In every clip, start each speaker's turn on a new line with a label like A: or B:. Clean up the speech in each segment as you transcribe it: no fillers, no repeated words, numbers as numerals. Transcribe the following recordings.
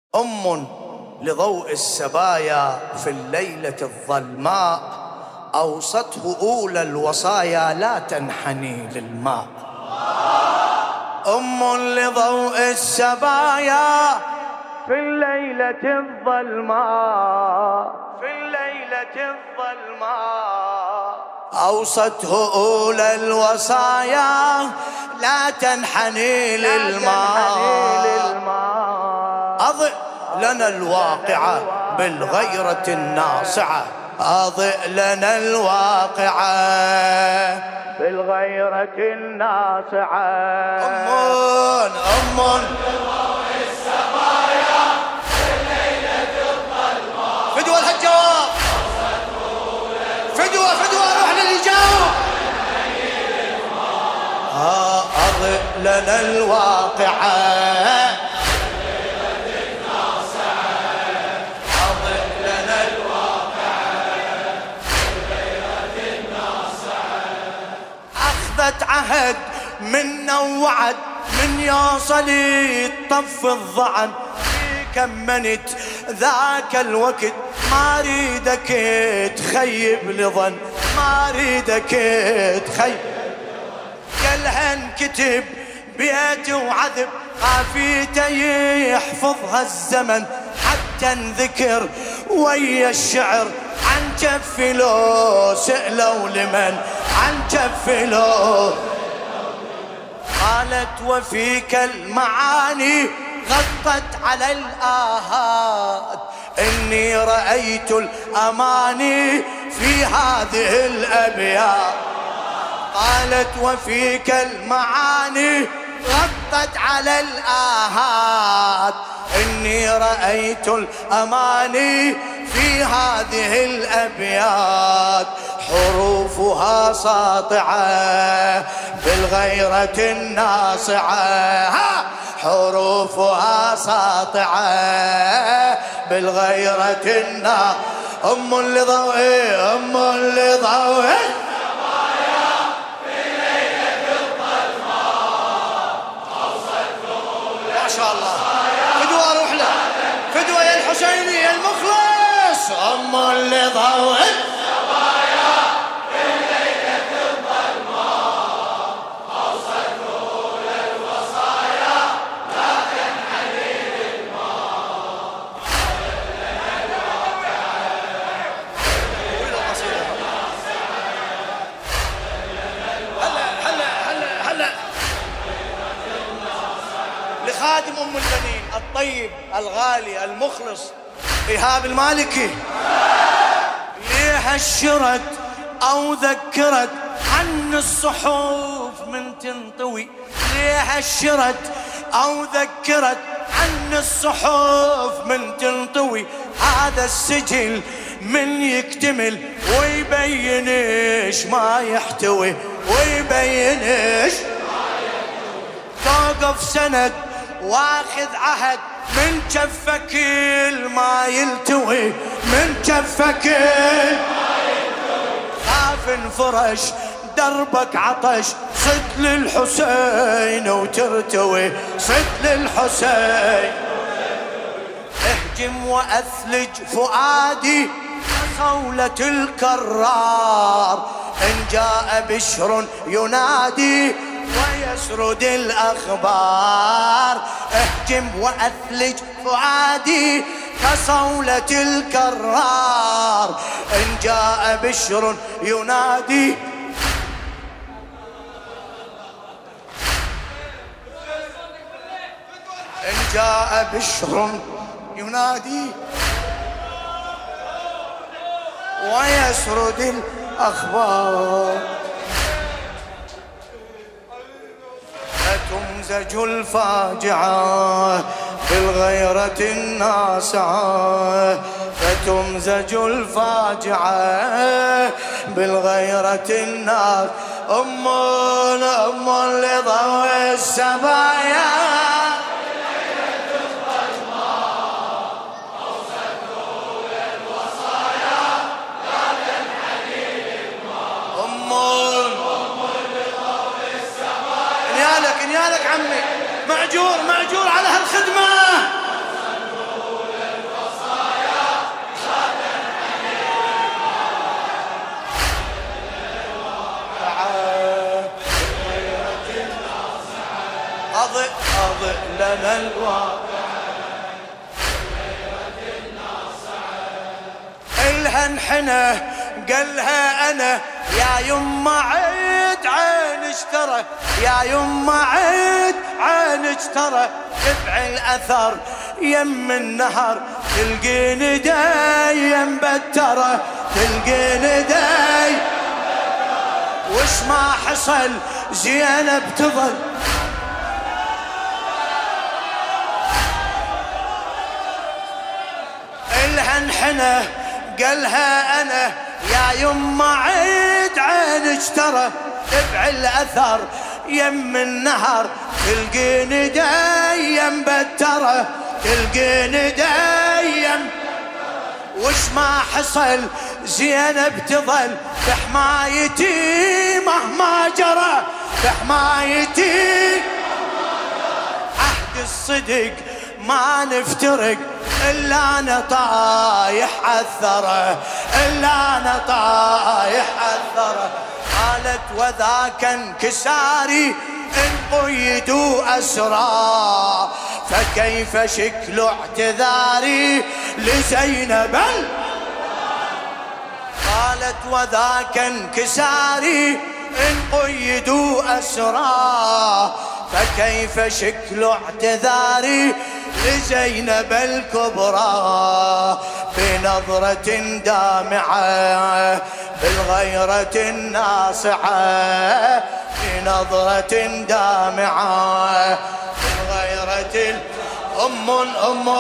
A: أم لضوء السبايا في الليلة الظلماء، أوصته أولى الوصايا لا تنحني للماء. أم لضوء السبايا في الليلة الظلماء، في الليلة الظلماء، أوصته أولى الوصايا لا تنحني للماء. أضئ لنا الواقعة بالغيرة الناصعة، أضئ لنا الواقعة بالغيرة الناصعة. أم
B: لضوء السبايا في الليلة الظلماء،
A: فدوى الجواب، فدوى روح للجواب. أضئ لنا الواقعة عهد منا ووعد من يوصل يطف الظعن، كمنت ذاك الوقت ما ريدك تخيب لظن، ما ريدك تخيب. قالها انكتب بيت وعذب خافيته يحفظها الزمن، حتى انذكر ويا الشعر عن جف لو سألوا لمن، عن جف لو. قالت وفيك المعاني غطت على الآهات، إني رأيت الأماني في هذه الأبيات. قالت وفيك المعاني غطت على الآهات، إني رأيت الأماني في هذه الأبيات. حروفها ساطعة بالغيرة الناصعة، حروفها ساطعة بالغيرة الناصعة. أم لضوء، أم لضوء
B: السبايا في الليلة الظلماء، أوصته
A: ما شاء الله. فدوى روح له، فدوى يا الحسيني يا المخلص. أم لضوء
B: السبايا في الليلة الظلماء، أوصته للوصايا لا تنحني للماء.
A: هلا لخادم أم البنين الطيب الغالي المخلص إيهاب المالكي، ليه هشرت أو ذكرت عن الصحف من تنطوي، ليه هشرت أو ذكرت عن الصحف من تنطوي. هذا السجل من يكتمل ويبينش ما يحتوي، ويبينش توقف سند واخذ عهد من جفك ما يلتوي، من جفك ما يلتوي. خاف انفرش دربك عطش صد للحسين وترتوي، صد للحسين. اهجم واثلج فؤادي كصولة الكرار، إن جاء بشر ينادي ويسرد الأخبار. اهجم وأثلج فؤادي كصولة الكرار، إن جاء بشر ينادي. إن جاء بشر ينادي ويسرد الأخبار. فتمزج الفاجعة بالغيرة الناصعة، فتمزج الفاجعة بالغيرة الناصعة. أم لضوء السبايا نيالك عمي، مأجور على هالخدمة. الواقعة إلها انحنى قالها أنا يا يما عيد عينك ترى يا يما عيد عينك ترى تبع الأثر يم النهر تلقيني دايم بترى تلقيني دايم وش ما حصل زينب تظل إلها انحنى قالها أنا يا يما عيد عينك ترى تبع الأثر يم النهر تلقيني دايم بترى تلقيني دايم وش ما حصل زينب تظل بحمايتي مهما جرى بحمايتي عهد الصدق ما نفترق إلا أنا طايح عالثرى إلا أنا طايح عالثرى قالت وذاك انكساري إن قيدوا أسرى فكيف شكل اعتذاري لزينب قالت وذاك انكساري إن قيدوا أسرى فكيف شكل اعتذاري لزينب الكبرى بنظرة دامعة بالغيرة الناصعة بنظرة دامعة بالغيرة أم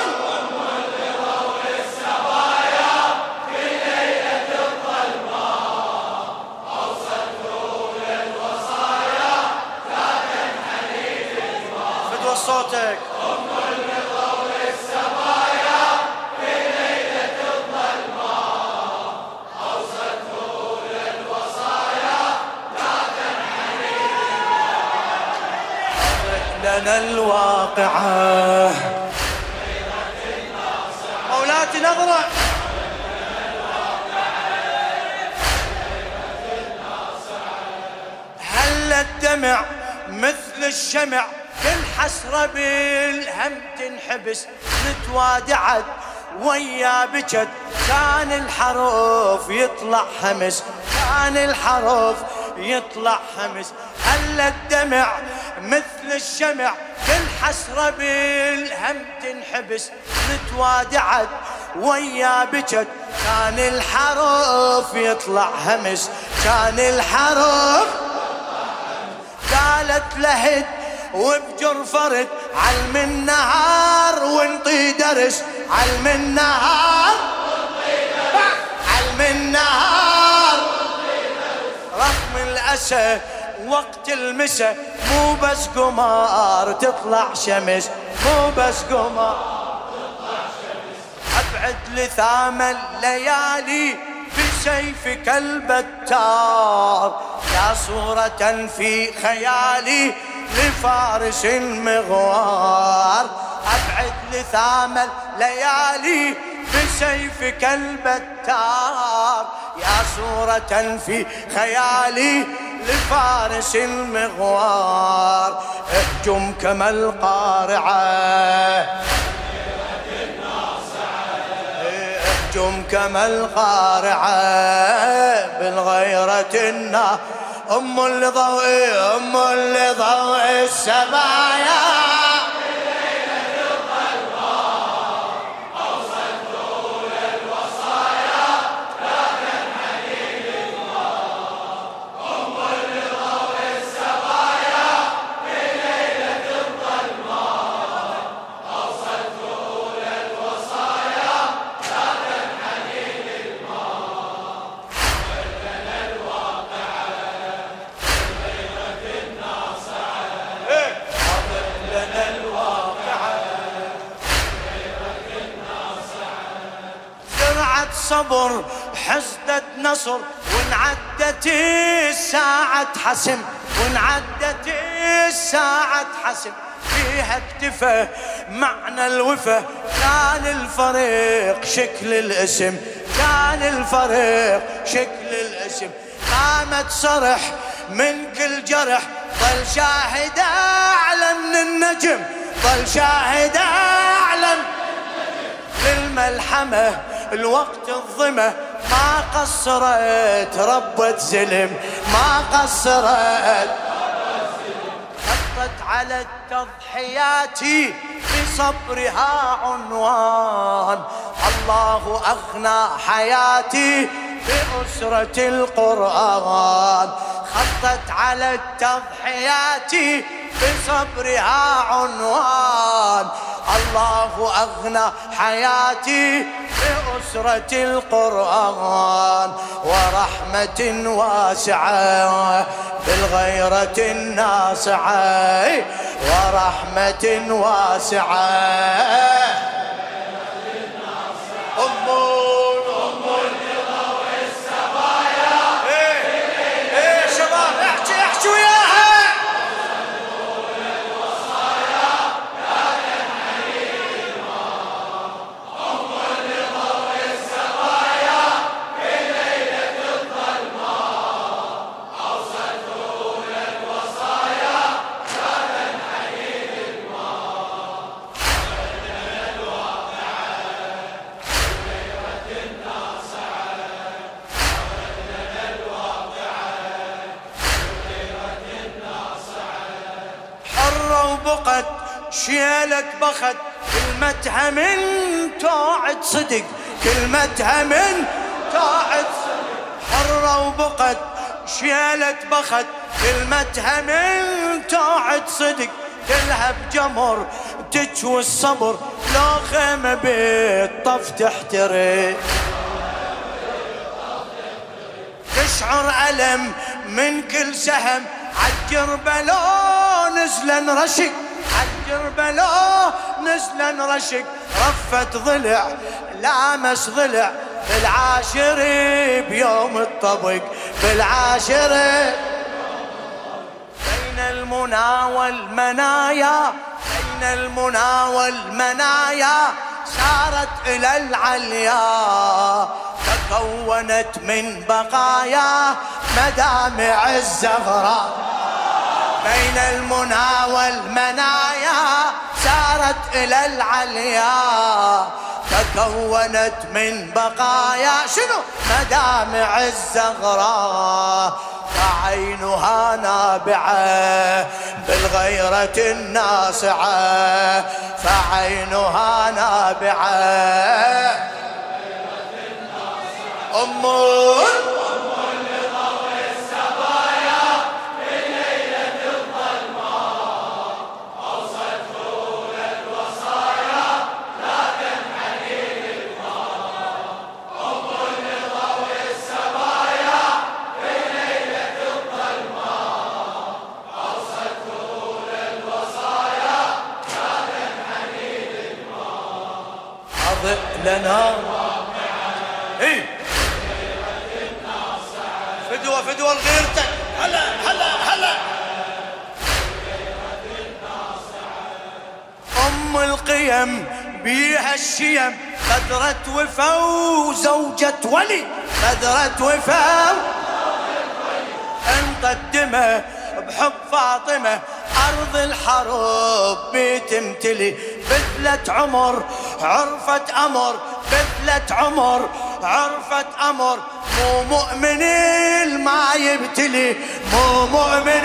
A: صوتك
B: لضوء السمايا في ليلة الظلماء أوصته للوصايا لا تنحني
A: لنا الواقعة مولاتي نظرة هل الدمع مثل الشمع كل حسرة بالهم تنحبس نتوادعت ويا بجد كان الحروف يطلع همس كان الحروف يطلع همس هل الدمع مثل الشمع كل حسرة بالهم تنحبس نتوادعت ويا بجد كان الحروف يطلع همس كان الحروف قالت لهد وبجر فرد علم النهار وانطي درس علم النهار علم النهار رغم الأسى وقت المسا مو بس قمار تطلع شمس مو بس قمار تطلع شمس أبعد لثام الليالي بسيفك البتار يا صورة في خيالي لفارس المغوار أبعد لثام الليالي بسيفك البتار يا صورة في خيالي لفارس المغوار اهجم كما القارعة اهجم كما القارعة بالغيرة النار أم لضوء السمايا صبر حصدت نصر وانعدت الساعة حسم وانعدت الساعة حسم فيها اكتفى معنى الوفا كان الفريق شكل الاسم كان الفريق شكل الاسم قامت صرح من كل جرح ظل شاهد أعلى من النجم ظل شاهد أعلن للملحمة الوقت الظمة، ما قصرت ربة زلم، ما قصرت. حطت على التضحيات بصبرها عنوان، الله أغنى حياتي بأسرة القرآن. خطت على التضحيات بصبرها عنوان، الله أغنى حياتي بأسرة القرآن. ورحمة واسعة بالغيرة الناصعة، ورحمة واسعة. أم لضوء السبايا. ايه شباب احكي وياها. وبقت شيلك بخت، كلمتها من توعد صدق، كلمتها من توعد صدق. حرة وبقت شيلك بخت، كلمتها من توعد صدق. تلهب جمر تجوي الصبر، لو خيمة بالطف تحترق. تشعر ألم من كل سهم، عالجربلو نزلا رشق، عالجربلو نزلا رشق. رفت ضلع لامس ضلع، بالعاشر بيوم الطبق، بالعاشر. بين المنى والمنايا، بين المنى والمنايا، سارت إلى العليا. تكونت من بقايا مدامع الزهراء. بين المنى والمنايا سارت إلى العليا. تكونت من بقايا شنو؟ مدامع الزهراء. فعينها نابعة بالغيرة الناصعة، فعينها نابعة. أم
B: لضوء السبايا في ليلة الظلماء، أوصته للوصايا لا تنحني للماء. أم لضوء السبايا في ليلة الظلماء، أوصته للوصايا لا تنحني للماء.
A: أضئ لنا فدوة لغيرتك. هلا هلا هلا. أم القيم بيها الشيم، بدرة وفا وزوجة ولي، بدرة وفا. انطت دمه بحب فاطمة، أرض الحرب بتمتلي. بذلة عمر عرفت أمر، بذلة عمر عرفت أمر. مو مؤمن ما يبتلي، مو مؤمن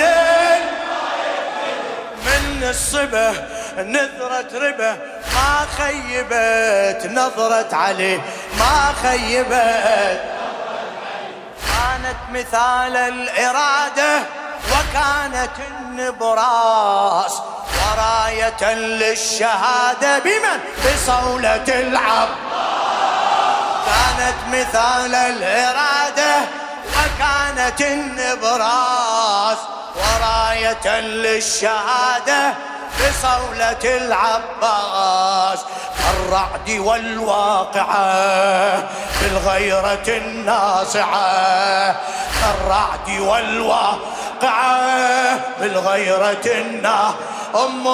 A: من الصبه نذرة ربه، ما خيبت نظرة عليه، ما خيبت. كانت مثال الإرادة وكانت النبراس، وراية للشهادة بمن؟ بصولة العباس. كانت مثال الإرادة وكانت النبراس، وراية للشهادة بصولة العباس. الرعد والواقعة بالغيرة الناصعة، الرعد والواقعة بالغيرة الناصعة. أم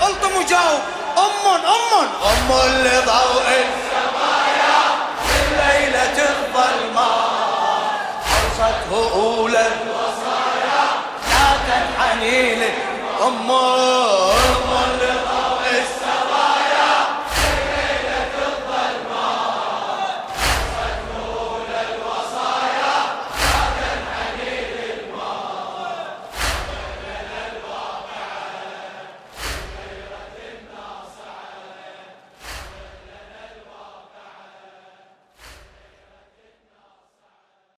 A: الطم وجاوب. أم لضوء السمايا في ليلة الظلماء أوصته أولى الوصايا لا تنحني لي. أم